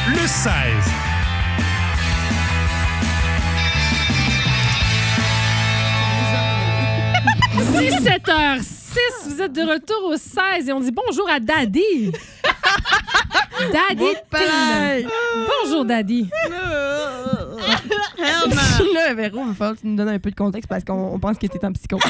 le 16. 17h06, vous êtes de retour au 16 et on dit bonjour à Daddy. Daddy Tin. Bonjour Daddy. Là, Véro, il va falloir que tu nous donnes un peu de contexte parce qu'on pense que tu es en psychose.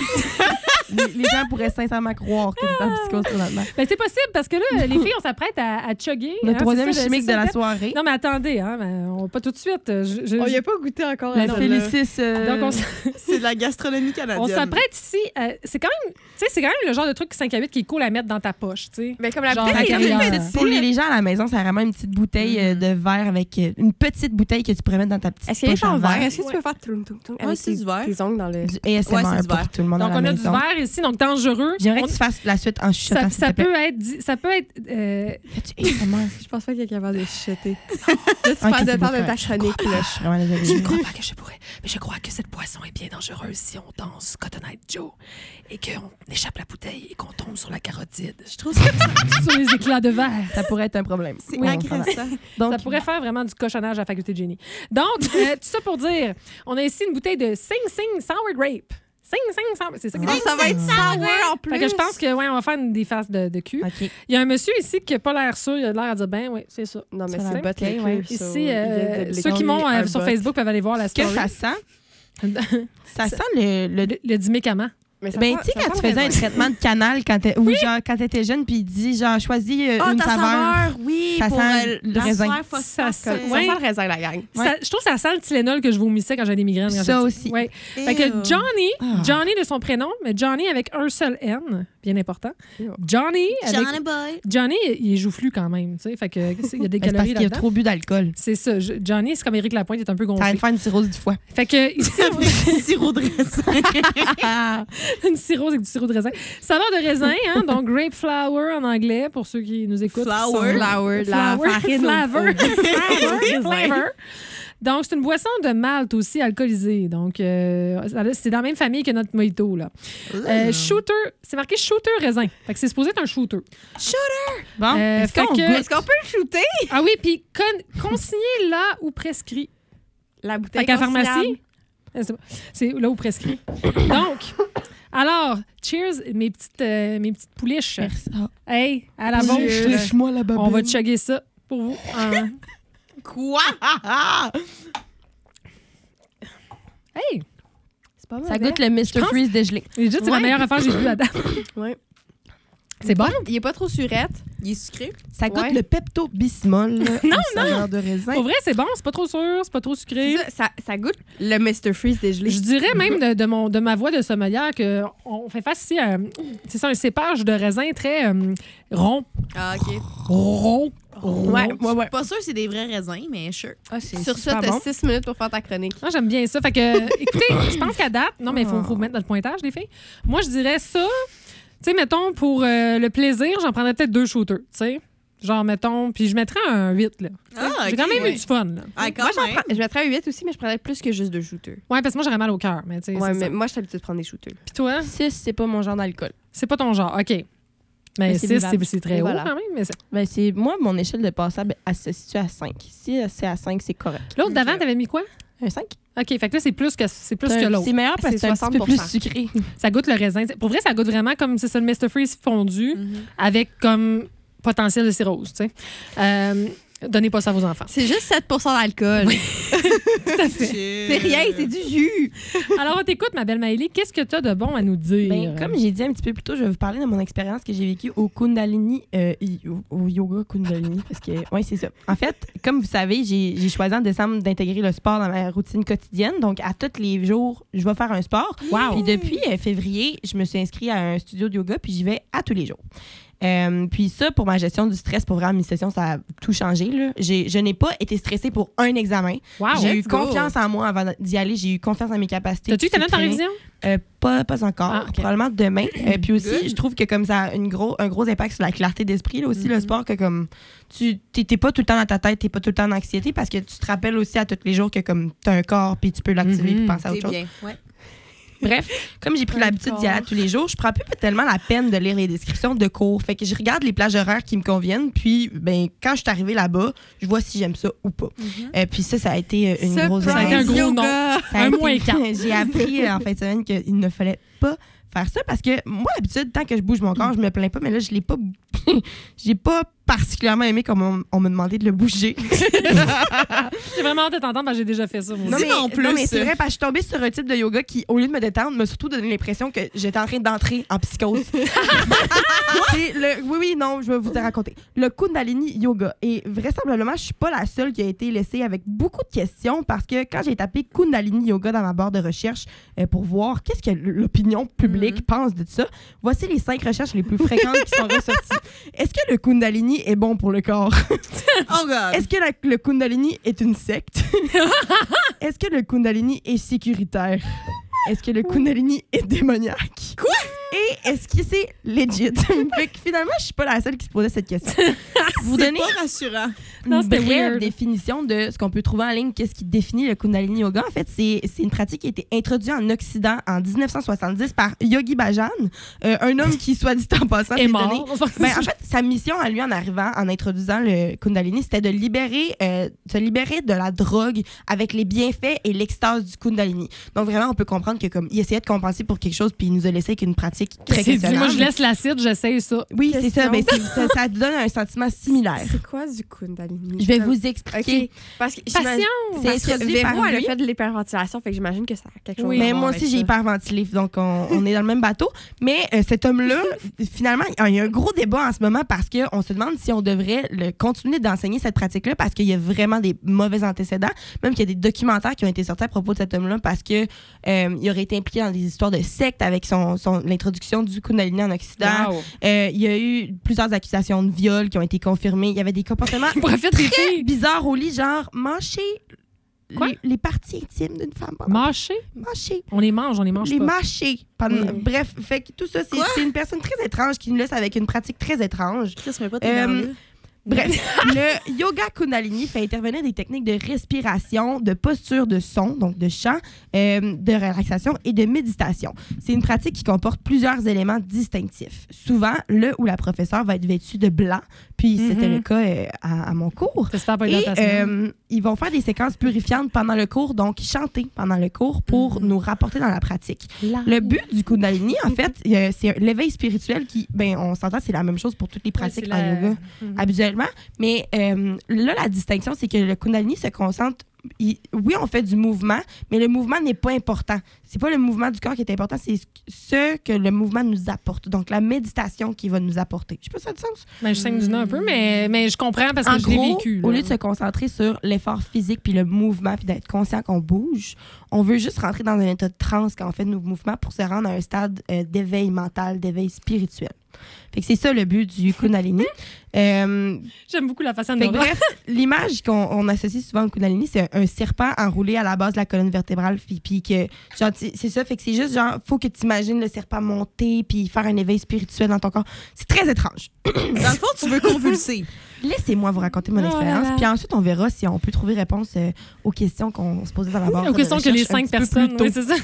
les gens pourraient sincèrement croire que tu es en psychose présentement. Ben, c'est possible parce que là, les filles, on s'apprête à chugger. Le troisième c'est ça, chimique c'est de ça, la soirée. Non, mais attendez, hein, on pas tout de suite. On n'y a pas goûté encore. La à ça, là. Félicis. Donc, C'est de la gastronomie canadienne. on s'apprête ici. C'est quand même, tu sais, c'est quand même le genre de truc 5 à 8 qui est cool à mettre dans ta poche, tu sais. Mais comme la Genre, bouteille à est l'intérieur. toute petite. Pour les gens à la maison, c'est vraiment une petite bouteille de verre avec une petite bouteille que tu pourrais mettre dans ta petite Est-ce qu'il est poche à en verre? verre. Est-ce que tu peux faire troum, troum, troum avec c'est du verre. tes ongles dans le... Du ASMR Ouais, c'est du pour verre. tout le monde Donc, à la on a maison. du verre ici, donc dangereux. J'aimerais On- que tu fasses la suite en chuchotant, s'il ça te plaît. peut être. Ça peut être. Fais-tu ASMR? Je pense pas qu'il est capable de chuchoter. Là, tu Ok, passes c'est le beau, temps de ta je chronique. Là. Je suis vraiment désolée. Je ne crois pas que je pourrais, mais je crois que cette boisson est bien dangereuse si on danse Cotton Eye Joe et qu'on échappe la bouteille et qu'on tombe sur la carotide. Je trouve ça sur les éclats de verre. Ça pourrait être un problème. C'est Oui, agressant. Donc, Ça pourrait faire vraiment du cochonnage à la faculté de génie. Donc, tout ça pour dire, on a ici une bouteille de Sing Sing Sour Grape. Sing Sing Sour, c'est ça. que Non, c'est? ça va être sour en plus. Fait que je pense que ouais, on va faire des faces de cul. OK. Il y a un monsieur ici qui n'a pas l'air sûr, il a l'air à dire ben oui, c'est ça. Non, mais Ça c'est va pas être très ouais. Ici, ceux qui m'ont sur Facebook peuvent aller voir la Est-ce que story. ça sent? Ça sent le... Le dimécament. Mais ça Ben, sent- tu sais, ça quand sent tu faisais un raisin. traitement de canal genre, quand t'étais jeune, puis il dit, genre, choisis Ah, une ta saveur. saveur, oui, Ça pour sent le la raisin. sueur phosphore. Ça Ça sent- sent Ouais. le raisin, la gang. Ouais. Ça- je trouve que ça sent le Tylenol que je vomissais quand j'avais des migraines. quand Ça j'étais aussi. petite. Ouais. Fait que Ew. Johnny, Ah. Johnny de son prénom, mais Johnny avec un seul N, bien important. Ew. Johnny, avec... Johnny Boy. Johnny, il est joufflu quand même, tu sais. Fait que il y a des Ben, c'est parce calories qu'il a là-dedans. trop bu d'alcool. C'est ça. Johnny, c'est comme Éric Lapointe, il est un peu Ça va gonflé. te faire une cirrhose du foie. Fait que ici, Sirop de raisin. une cirrhose avec du sirop de raisin. Saveur de raisin, hein, donc grape flower en anglais pour ceux qui nous écoutent. Flower. Flower, de la farine. Flavor. Raisin. Flavor. Donc, c'est une boisson de malt aussi alcoolisée. Donc, c'est dans la même famille que notre mojito, là. Shooter, c'est marqué shooter raisin. Fait que c'est supposé être un shooter. Bon, est-ce fait qu'on que- goûte? Est-ce qu'on peut le shooter? Ah oui, puis consigné là où prescrit. La bouteille Fait qu'à la consignable. pharmacie, c'est là où prescrit. Donc, alors, cheers, mes petites pouliches. Merci. Ah. Hey, à la vôtre. Touche-moi la babine. On va chugger ça pour vous. Quoi? Hey, C'est pas mal. Ça goûte le Mr. pense- Freeze dégelé. legit, c'est la Ouais. meilleure affaire que j'ai vue à date. Ouais. C'est bon? Il est pas trop surette. Il est sucré? Ça goûte Ouais. le Pepto-Bismol. Non, saveur de raisin. Pour vrai, c'est bon, c'est pas trop sûr, c'est pas trop sucré. Ça goûte le Mr. Freeze dégelé. Je dirais même de ma voix de sommelière qu'on fait face ici à c'est ça, un cépage de raisin très rond. Ah, OK. Rond. Ouais, ouais, ouais. Pas sûr que c'est des vrais raisins, mais sure. Ah, c'est Sur ça, super t'as bon. 6 minutes pour faire ta chronique. Moi, j'aime bien ça. Fait que, écoutez, je pense qu'à date, non, mais il faut mettre dans le pointage, les filles. Moi, je dirais ça. Tu sais, mettons, pour le plaisir, j'en prendrais peut-être 2 shooters, tu sais. Genre, mettons, puis je mettrais un 8, là. Ah, J'ai OK, quand même ouais. eu du fun, là. Ah, quand Moi, même. je mettrais un 8 aussi, mais je prendrais plus que juste 2 shooters. Ouais, parce que moi, j'aurais mal au cœur, mais tu sais, Ouais, c'est mais ça. moi, je suis habituée de prendre des shooters. Puis toi, 6, c'est pas mon genre d'alcool. c'est pas ton genre. OK. Mais Mais c'est 6, vivable. c'est très Et haut voilà. quand même. Mais Ben, c'est moi, mon échelle de passable, elle se situe à 5. Si c'est à 5, c'est correct. l'autre d'avant, t'avais mis quoi? Un 5? OK, fait que là, c'est plus que l'autre. C'est meilleur parce que C'est c'est un petit peu 60%. plus sucré. Ça goûte le raisin. Pour vrai, ça goûte vraiment comme c'est ça, le Mr. Freeze fondu avec comme potentiel de cirrhose, tu sais. Donnez pas ça à vos enfants. C'est juste 7 d'alcool. Tout à fait. C'est rien, c'est du jus. Alors, on t'écoute, ma belle Maëlie. Qu'est-ce que tu as de bon à nous dire? Ben, comme j'ai dit un petit peu plus tôt, je vais vous parler de mon expérience que j'ai vécue au Kundalini, au yoga Kundalini, parce que, oui, c'est ça. En fait, comme vous savez, j'ai choisi en décembre d'intégrer le sport dans ma routine quotidienne. Donc, à tous les jours, je vais faire un sport. Wow. Puis depuis février, je me suis inscrite à un studio de yoga, puis j'y vais à tous les jours. Puis ça, pour ma gestion du stress, pour vraiment mes sessions, ça a tout changé. Là. Je n'ai pas été stressée pour un examen. Wow. J'ai eu let's go. confiance en moi avant d'y aller. J'ai eu confiance en mes capacités. T'as-tu eu ta note en Disciplinée. révision? Pas encore. Ah, ok. Probablement demain. Puis aussi, Good. je trouve que comme ça a un gros impact sur la clarté d'esprit. Là, aussi, le sport, que comme tu t'es pas tout le temps dans ta tête, t'es pas tout le temps en anxiété parce que tu te rappelles aussi à tous les jours que comme t'as un corps puis tu peux l'activer puis penser à C'est autre chose. bien. Ouais. Bref, comme j'ai pris l'habitude d'y aller tous les jours, je prends plus tellement la peine de lire les descriptions de cours. Fait que je regarde les plages horaires qui me conviennent. Puis, ben, quand je suis arrivée là-bas, je vois si j'aime ça ou pas. Puis ça a été une grosse Ça a été un erreur. gros non. Ça a Un été- moins 4. J'ai appris en fin de semaine qu'il ne fallait pas faire ça parce que moi, d'habitude, tant que je bouge mon corps, je me plains pas, mais là, je l'ai pas. J'ai pas particulièrement aimé comme on me demandait de le bouger. J'ai vraiment hâte de t'entendre parce que j'ai déjà fait ça. Moi. Dis-moi en plus. non, mais c'est vrai, parce que je suis tombée sur un type de yoga qui, au lieu de me détendre, m'a surtout donné l'impression que j'étais en train d'entrer en psychose. Oui, non, je vais vous raconter. Le Kundalini Yoga. Et vraisemblablement, je suis pas la seule qui a été laissée avec beaucoup de questions parce que quand j'ai tapé Kundalini Yoga dans ma barre de recherche pour voir qu'est-ce que l'opinion publique pense de ça, voici les 5 recherches les plus fréquentes qui sont ressorties. Est-ce que le Kundalini est bon pour le corps? Oh God. Est-ce que le Kundalini est une secte? Est-ce que le Kundalini est sécuritaire? Est-ce que le Kundalini est démoniaque? Quoi? Et est-ce que c'est legit? Fait que finalement, je suis pas la seule qui se posait cette question. Vous C'est donnez pas rassurant. Non, une c'était brève weird. définition de ce qu'on peut trouver en ligne, qu'est-ce qui définit le Kundalini Yoga. En fait, c'est une pratique qui a été introduite en Occident en 1970 par Yogi Bhajan, un homme qui, soit dit en passant, Est s'est mort. donné- Ben, en fait, sa mission à lui en arrivant, en introduisant le Kundalini, c'était de se libérer de la drogue avec les bienfaits et l'extase du Kundalini. Donc vraiment, on peut comprendre que comme il essayait de compenser pour quelque chose, puis il nous a laissé avec une pratique très C'est dit, moi, questionnable. je laisse l'acide, j'essaye ça. Oui, c'est ça. Question. Ben, ça donne un sentiment similaire. C'est quoi du Kundalini? Je vais vous expliquer. OK. Parce que Patience! C'est Parce que introduit par Véro, elle a lui. fait de l'hyperventilation, fait que j'imagine que ça a quelque chose Oui. à Mais voir moi avec aussi, j'ai ça. hyperventilé, donc on est dans le même bateau. Mais cet homme-là, finalement, il y a un gros débat en ce moment parce qu'on se demande si on devrait continuer d'enseigner cette pratique-là parce qu'il y a vraiment des mauvais antécédents. Même qu'il y a des documentaires qui ont été sortis à propos de cet homme-là parce que il aurait été impliqué dans des histoires de sectes avec l'introduction du Kundalini en Occident. Wow. Il y a eu plusieurs accusations de viol qui ont été confirmées. Il y avait des comportements Profite des filles. bizarres au lit, genre mâcher Quoi? les parties intimes d'une femme. Mâcher? Mâcher. On les mange Les pas. mâcher. Bref, fait que tout ça, c'est une personne très étrange qui nous laisse avec une pratique très étrange. Chris, mais pas tes nerfs, là. Bref, le yoga Kundalini fait intervenir des techniques de respiration, de posture de son, donc de chant, de relaxation et de méditation. C'est une pratique qui comporte plusieurs éléments distinctifs. Souvent, le ou la professeure va être vêtue de blanc, puis c'était le cas à mon cours. J'espère pas Et être dans ta semaine. ils vont faire des séquences purifiantes pendant le cours, donc chanter pendant le cours pour nous rapporter dans la pratique. Le but du Kundalini, en fait, c'est l'éveil spirituel qui, ben, on s'entend, c'est la même chose pour toutes les pratiques c'est en la- yoga, habituellement. Mais là, la distinction, c'est que le Kundalini se concentre. Oui, on fait du mouvement, mais le mouvement n'est pas important. C'est pas le mouvement du corps qui est important, c'est ce que le mouvement nous apporte. Donc, la méditation qui va nous apporter. Je sais pas si ça a du sens. Ben, je saigne du nez un peu, mais je comprends parce que En je l'ai gros, vécu. au là. lieu de se concentrer sur l'effort physique puis le mouvement puis d'être conscient qu'on bouge, on veut juste rentrer dans un état de transe quand on fait nos mouvements pour se rendre à un stade d'éveil mental, d'éveil spirituel. Fait que c'est ça le but du Kundalini. J'aime beaucoup la façon de Fait que bref, l'image qu'on associe souvent au Kundalini, c'est un serpent enroulé à la base de la colonne vertébrale. Puis que, genre, c'est ça. Fait que c'est juste genre, faut que tu imagines le serpent monter puis faire un éveil spirituel dans ton corps. C'est très étrange. Dans le fond, tu veux convulser. Laissez-moi vous raconter mon Oh là expérience. là. Puis ensuite, on verra si on peut trouver réponse aux questions qu'on se posait dans la barre. Aux questions de que les recherche un 5 petit peu plus personnes. tôt. Oui, c'est ça.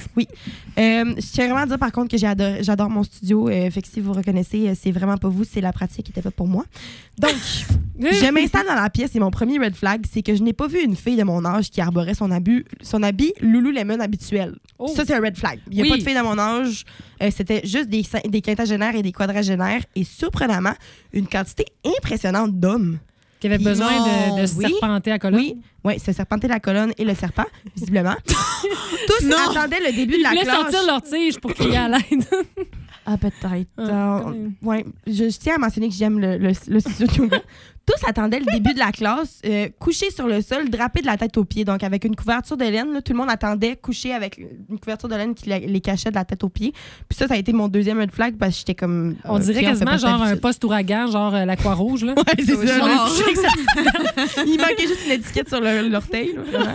Je tiens vraiment à dire par contre que j'adore mon studio. Fait que si vous reconnaissez, c'est vraiment pas vous, c'est la pratique qui était faite pour moi. Donc, je m'installe dans la pièce et mon premier red flag, c'est que je n'ai pas vu une fille de mon âge qui arborait son habit Lululemon habituel. Oh. Ça, c'est un red flag. Il n'y a Oui. pas de fille de mon âge. C'était juste des quintagénaires et des quadragénaires et surprenamment, une quantité impressionnante d'hommes. Qui avait besoin de se oui. serpenter à colonne. Oui, se serpenter la colonne et le serpent, visiblement. Tous Non. attendaient le début de Ils la voulaient cloche. sortir leur tige pour crier à l'aide. Ah, peut-être. Comme- Ouais, je tiens à mentionner que j'aime le studio de yoga. Tous attendaient le début de la classe, couchés sur le sol, drapés de la tête aux pieds. Donc, avec une couverture de laine, là, tout le monde attendait couché avec une couverture de laine qui les cachait de la tête aux pieds. Puis ça a été mon deuxième red flag parce que j'étais comme. On dirait client, c'est quasiment pas genre un d'habitude. poste-ouragan, genre la Croix-Rouge. Là. Ouais, c'est ça. On est genre. couché avec ça. Il manquait juste une étiquette sur l'orteil. là, vraiment.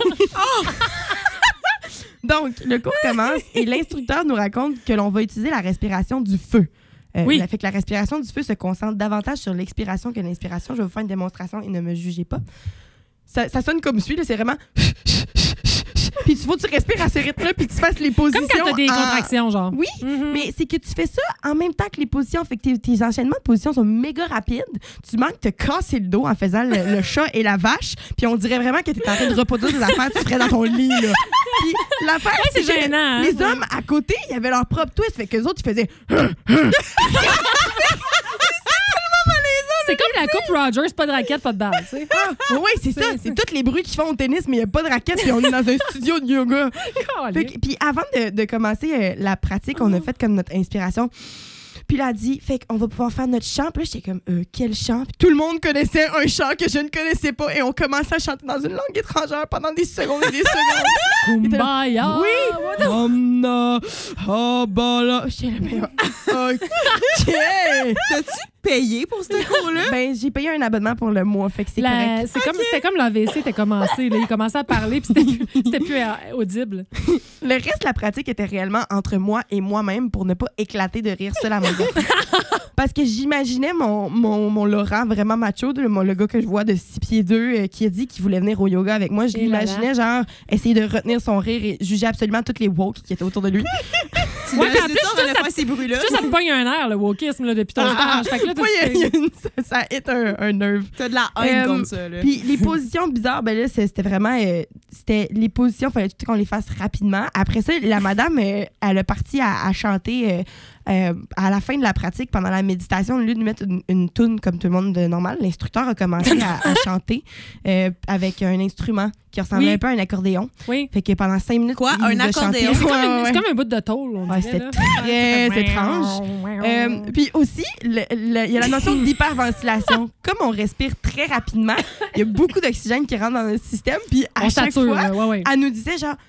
Donc, le cours commence et l'instructeur nous raconte que l'on va utiliser la respiration du feu. Oui. Ça fait que la respiration du feu se concentre davantage sur l'expiration que l'inspiration. Je vais vous faire une démonstration et ne me jugez pas. Ça sonne comme suit, là, c'est vraiment... Puis il faut que tu respires à ce rythme-là, puis tu fasses les positions. Comme quand t'as des en- contractions, genre. Oui, Mhm. mais c'est que tu fais ça en même temps que les positions. Fait que tes enchaînements de positions sont méga rapides. Tu manques de te casser le dos en faisant le chat et la vache. Puis on dirait vraiment que tu es en train de reproduire des affaires que tu ferais dans ton lit. Là. Puis l'affaire, c'est que gênant, hein? les hommes à côté, ils avaient leur propre twist. Fait qu'eux autres, ils faisaient... C'est comme la Coupe Rogers, pas de raquette, pas de balle, tu sais. Oui, c'est ça. C'est tous les bruits qu'ils font au tennis, mais il n'y a pas de raquette. Puis on est dans un studio de yoga. Fait que- puis avant de commencer la pratique, on a fait comme notre inspiration. Puis il a dit, fait qu'on va pouvoir faire notre chant. Puis là, j'étais comme, quel chant? Puis tout le monde connaissait un chant que je ne connaissais pas. Et on commençait à chanter dans une langue étrangère pendant des secondes et des secondes. Kumbaya! Oui! Omna, Habala. J'étais là, mais OK! T'as-tu payé pour ce cours-là? Ben, j'ai payé un abonnement pour le mois, fait que c'est correct. C'était comme l'AVC était commencé. Là. Il commençait à parler, puis c'était plus audible. Le reste de la pratique était réellement entre moi et moi-même pour ne pas éclater de rire seul à mon gars. Parce que j'imaginais mon Laurent vraiment macho, le gars que je vois de 6 pieds 2 qui a dit qu'il voulait venir au yoga avec moi. Je Et là là. l'imaginais genre essayer de retenir son rire et juger absolument toutes les woke qui étaient autour de lui. Ouais, puis en C'est plus, ça, on allait faire ces bruits-là. Tu sais, ça me pogne un air, le wokisme, là, depuis ton stage. Fait que là, Moi, ça hit un nerve. T'as de la haine contre ça, là. Puis les positions bizarres, ben là, c'était vraiment... c'était les positions, il fallait tout qu'on les fasse rapidement. Après ça, la madame, elle a parti à chanter à la fin de la pratique, pendant la méditation, au lieu de mettre une toune comme tout le monde de normal, l'instructeur a commencé à chanter avec un instrument qui ressemblait un peu à un accordéon. Oui. Fait que pendant 5 minutes, Quoi? il Un nous a accordéon? chanté. C'est comme un bout de tôle, on Ouais, dirait. c'était là. très étrange. Puis aussi, il y a la notion d'hyperventilation. Comme on respire très rapidement, il y a beaucoup d'oxygène qui rentre dans notre système. Puis à On chaque sature, fois, là, ouais. elle nous disait genre,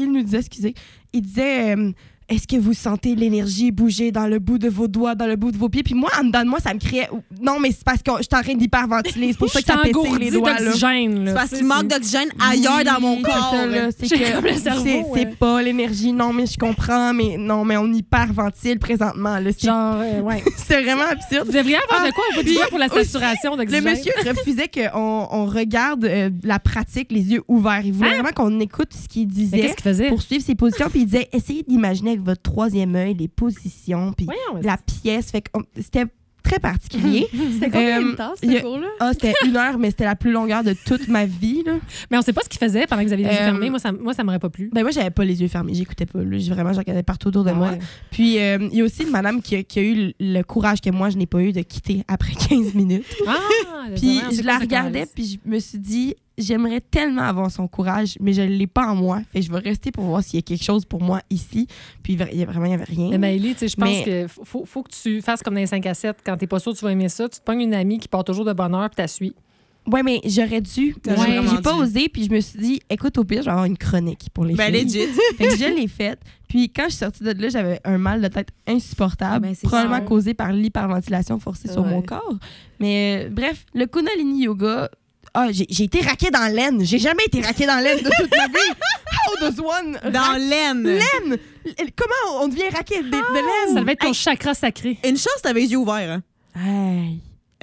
il disait, est-ce que vous sentez l'énergie bouger dans le bout de vos doigts, dans le bout de vos pieds? Puis moi, en dedans de moi, ça me criait, non, mais c'est parce que je suis en train d'hyperventiler. C'est pour ça que ça pétille les doigts. Là. d'oxygène. C'est parce qu'il manque d'oxygène ailleurs dans mon Oui, corps. c'est ça, là. C'est que comme le cerveau, c'est pas l'énergie. Non, mais je comprends. Mais non, mais on hyperventile présentement. Là. Genre, ouais. C'est vraiment absurde. Vous devriez avoir de quoi au bout du puis doigt pour la aussi, saturation Le d'oxygène. monsieur refusait qu'on regarde la pratique les yeux ouverts. Il voulait vraiment qu'on écoute ce qu'il Mais disait qu'est-ce qu'il faisait? pour suivre ses positions. Puis il disait, essayez d'imaginer avec votre troisième œil les positions, puis Voyons, la pièce. Fait que c'était très particulier. C'était combien Euh, de temps, il y ce a- cours-là? C'était 1 heure, mais c'était la plus longueur de toute ma vie. Là. Mais on sait pas ce qu'il faisait pendant que vous aviez les yeux Euh, fermés. Moi, ça m'aurait pas plu. Ben moi, j'avais pas les yeux fermés. J'écoutais pas. Là. Je regardais partout autour de Ah moi. ouais. Puis, il y a aussi une madame qui a eu le courage que moi, je n'ai pas eu de quitter après 15 minutes. Ah, Puis c'est je quoi la ce regardais, calice? puis je me suis dit, j'aimerais tellement avoir son courage, mais je ne l'ai pas en moi. Fait que je vais rester pour voir s'il y a quelque chose pour moi ici. Puis il y avait rien. Mais Maëlie, tu sais, je pense Mais- que faut que tu fasses comme dans les 5 à 7. Quand t'es pas sûr que tu vas aimer ça, tu te pognes une amie qui part toujours de bonne heure puis t'assuis. Ouais, mais j'aurais dû. T'as Ouais, vraiment j'ai pas dû. osé, puis je me suis dit, écoute, au pire, je vais avoir une chronique pour les Ben, filles. legit. Fait que je l'ai faite. Puis quand je suis sortie de là, j'avais un mal de tête insupportable, Ben, c'est probablement sûr. causé par l'hyperventilation forcée sur Ouais. mon corps. Mais bref, le Kundalini Yoga, j'ai été raquée dans l'aine. J'ai jamais été raquée dans l'aine de toute ma vie. How does one Dans l'aine. l'aine? Comment on devient raquée de l'aine? Ça devait être ton Hey. chakra sacré. Une chance, t'avais les yeux ouverts. Hein. Hey.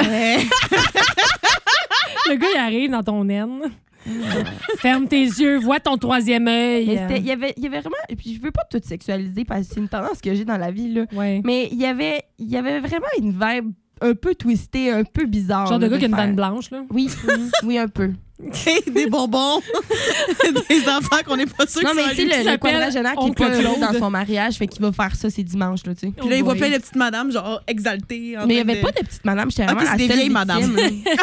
Le gars, il arrive dans ton naine. Ferme tes yeux, vois ton troisième œil. Mais il y avait vraiment... Et puis je veux pas tout sexualiser parce que c'est une tendance que j'ai dans la vie, là. Ouais. Mais il y avait vraiment une vibe un peu twistée, un peu bizarre. Genre de là, gars qui a une faire. vanne blanche, là. Oui, oui, un peu. Des bonbons. Des enfants qu'on n'est pas sûr Non, que mais ça tu sais, lui. le s'appelle quadragénaire qui est Oncle pas heureux Claude. dans son mariage, fait qu'il va faire ça ces dimanches, là, tu sais. Puis là, il voit Oui. plein de petites madames, genre exaltées. en Mais il n'y train avait pas de petite madame, j'étais Ok, vraiment c'est la des seule vieilles victime, madames. là.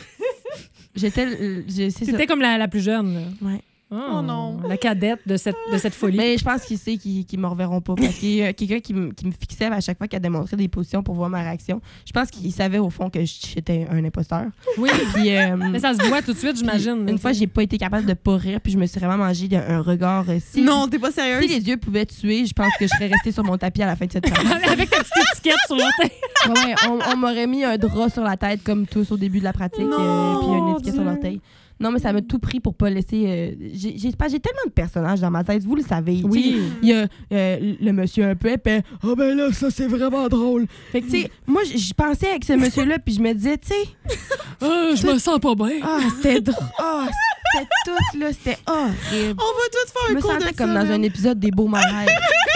C'est ça. C'était comme la plus jeune. Là. Ouais. Oh non. La cadette de cette folie. Mais je pense qu'il sait qu'ils me reverront pas parce qu'il y a quelqu'un qui me fixait à chaque fois qu'elle démontrait des positions pour voir ma réaction. Je pense qu'il savait au fond que j'étais un imposteur. Oui, Puis, mais ça se voit tout de suite, j'imagine. une fois, j'ai pas été capable de pas rire, puis je me suis vraiment mangé un regard. Si, Non, t'es pas sérieuse. si les yeux pouvaient tuer, je pense que je serais restée sur mon tapis à la fin de cette pratique. Avec ta petite étiquette sur la tête. Ouais, on m'aurait mis un drap sur la tête comme tous au début de la pratique, Non, puis une étiquette Dieu. sur l'orteil. Non, mais ça m'a tout pris pour pas laisser. J'ai tellement de personnages dans ma tête, vous le savez. tu sais. Oui. Il y a le monsieur un peu épais. Ah ben là, ça c'est vraiment drôle. Fait que tu sais, moi je pensais avec ce monsieur-là, puis je me disais, tu sais, Je me sens pas bien. c'était drôle. C'était tout, là. C'était horrible. On va tous faire Je un me cours de sentais ça, comme dans man. un épisode des Beaux Malaises.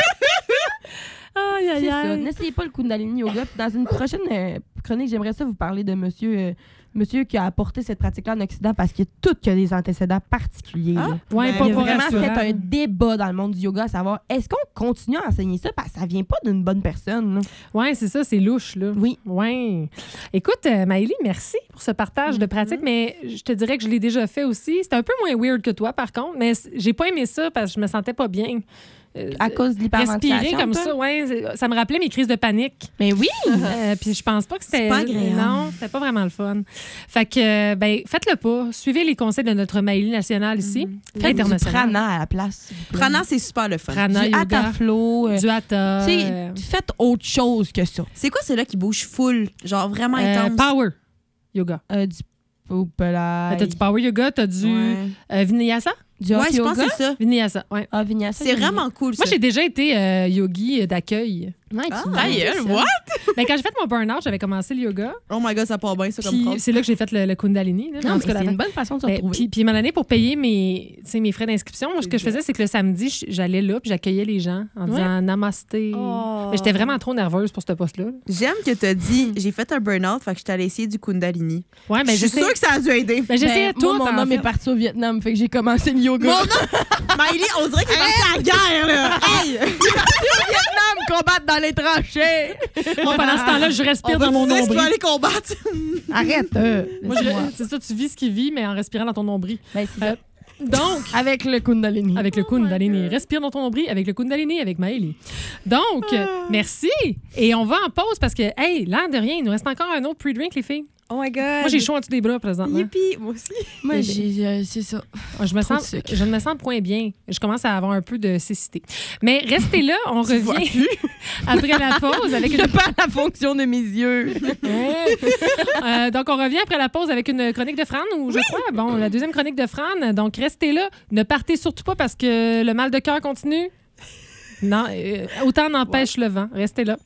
Aïe, aïe, C'est ça. aïe. N'essayez pas le Kundalini Yoga. Puis dans une prochaine chronique, j'aimerais ça vous parler de monsieur qui a apporté cette pratique-là en Occident parce qu'il y a tout qui a des antécédents particuliers. Ah, là. Ouais, Ben, pas Il y a pour vraiment rassurant. fait un débat dans le monde du yoga à savoir est-ce qu'on continue à enseigner ça parce que ça vient pas d'une bonne personne. Là. Ouais, c'est ça, c'est louche, là. Oui. Ouais. Écoute, Maëlie, merci pour ce partage de pratique, mais je te dirais que je l'ai déjà fait aussi. C'était un peu moins weird que toi, par contre, mais j'ai pas aimé ça parce que je me sentais pas bien. À cause de l'hyperventilation. Respirer comme toi? ça, ouais, ça me rappelait mes crises de panique. Mais oui! Puis je pense pas que c'était. C'est pas agréable. Non, c'était pas vraiment le fun. Fait que, ben, faites-le pas. Suivez les conseils de notre Maëlie nationale ici, Faites du internationale. prana à la place. s'il vous plaît. Prana, c'est super le fun. Prana, Du yoga, hatha flow. du hatha. Tu sais, faites autre chose que ça. C'est quoi, c'est là qui bouge full? Genre vraiment intense? power yoga. Du poupelaille. T'as du power yoga, t'as du Ouais. Vinyasa? Du hot Ouais, je pense yoga. que c'est ça. Vinyasa, ouais. Ah, vinyasa. C'est vraiment cool, ça. Moi, j'ai déjà été yogi d'accueil. Ouais, tu Ah, m'as ta dit gueule, ça. what? Mais quand j'ai fait mon burn-out, j'avais commencé le yoga. Oh my God, ça part bien, ça, comme Puis phrase. c'est là que j'ai fait le Kundalini. Là, Non, En mais tout cas, c'est la- une bonne façon de se Ben, retrouver. puis à un moment donné, pour payer mes frais d'inscription, moi, ce que je faisais, c'est que le samedi, j'allais là puis j'accueillais les gens en disant namasté. Oh. Mais j'étais vraiment trop nerveuse pour ce poste-là. J'aime que tu as dit, j'ai fait un burn-out, fait que je t'allais essayer du Kundalini. Ouais, mais je suis sûre que ça a dû aider. Ben, j'essayais Ben, tout. moi, mon en homme fait. est parti au Vietnam, fait que j'ai commencé le yoga. Mon nom, Maëlie, on dirait qu'il est parti à la guerre, là. Hey! Vietnam, combattre dans les tranchées. Moi, pendant ce temps-là, je respire dans mon Tu vas nombril. aller combattre. Arrête. Moi, c'est ça, tu vis ce qu'il vit, mais en respirant dans ton nombril. Ben, c'est ça. Donc, Avec le Kundalini. avec le Kundalini. Respire dans ton nombril avec le Kundalini avec Maëlie. Donc, merci. Et on va en pause parce que, hey, l'air de rien, il nous reste encore un autre pre-drink, les filles. Oh my God. Moi, j'ai chaud en dessous des bras présentement. Yippee, moi aussi. Moi, c'est ça. Je me Trop de sens, sucre. je ne me sens point bien. Je commence à avoir un peu de cécité. Mais restez là, on revient après la pause avec une. Je perds la fonction de mes yeux. Donc, on revient après la pause avec une chronique de Fran, ou je crois. Bon, la deuxième chronique de Fran. Donc, restez là. Ne partez surtout pas parce que le mal de cœur continue. Non, autant n'empêche le vent. Restez là.